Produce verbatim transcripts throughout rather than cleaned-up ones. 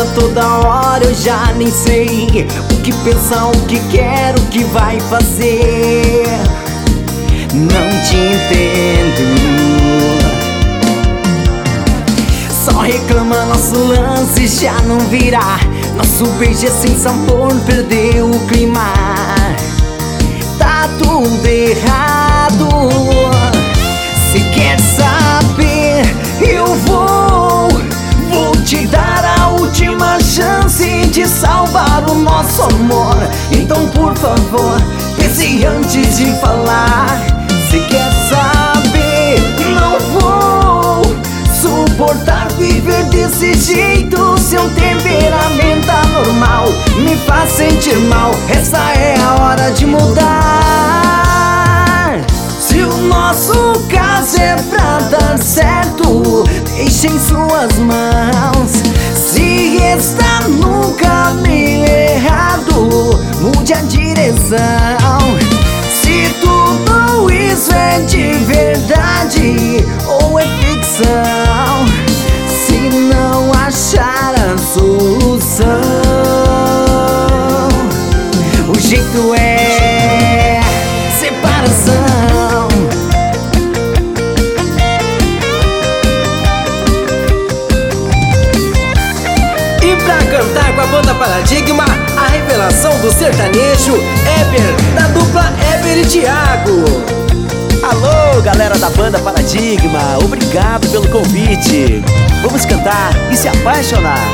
a toda hora, eu já nem sei o que pensar, o que quero, o que vai fazer. Não te entendo. Só reclama, nosso lance já não virá. Nosso beijo é sem sabor, perdeu o clima. Tá tudo errado. Se quer saber, eu vou Vou te dar a última chance de salvar o nosso amor. Então por favor, pense antes de falar. Se quer saber, não vou suportar viver desse jeito. Seu temperamento anormal me faz sentir mal. Essa é a hora de mudar. Se o nosso caso é pra dar certo, deixe em suas mãos. Se está no caminho errado, mude a direção. Se tudo isso é de verdade ou é ficção, se não achar a solução, o jeito é separação. E pra cantar com a banda Paradigma, a revelação do sertanejo, Eber, da dupla Eber e Thiago. Alô, galera da banda Paradigma, obrigado pelo convite. Vamos cantar e se apaixonar.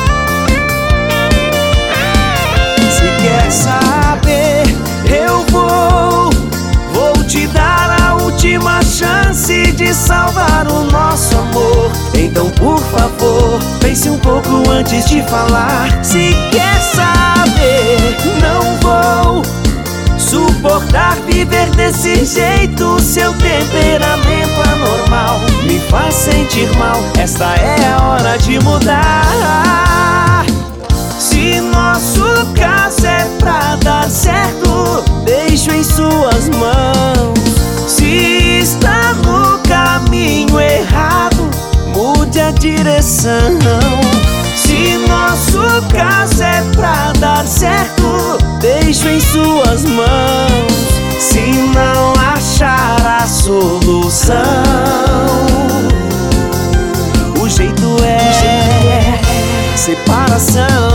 Se quer saber, eu vou Vou te dar a última chance de salvar o nosso amor. Então por favor, pense um pouco antes de falar. Se quer saber, não vou suportar viver desse jeito. Seu temperamento anormal me faz sentir mal. Esta é a hora de mudar. Se nosso caso é pra dar certo, deixo em suas mãos. Se está no caminho errado, mude a direção. Se nosso caso é pra dar certo, deixo em suas mãos. Se não achar a solução, o jeito é separação.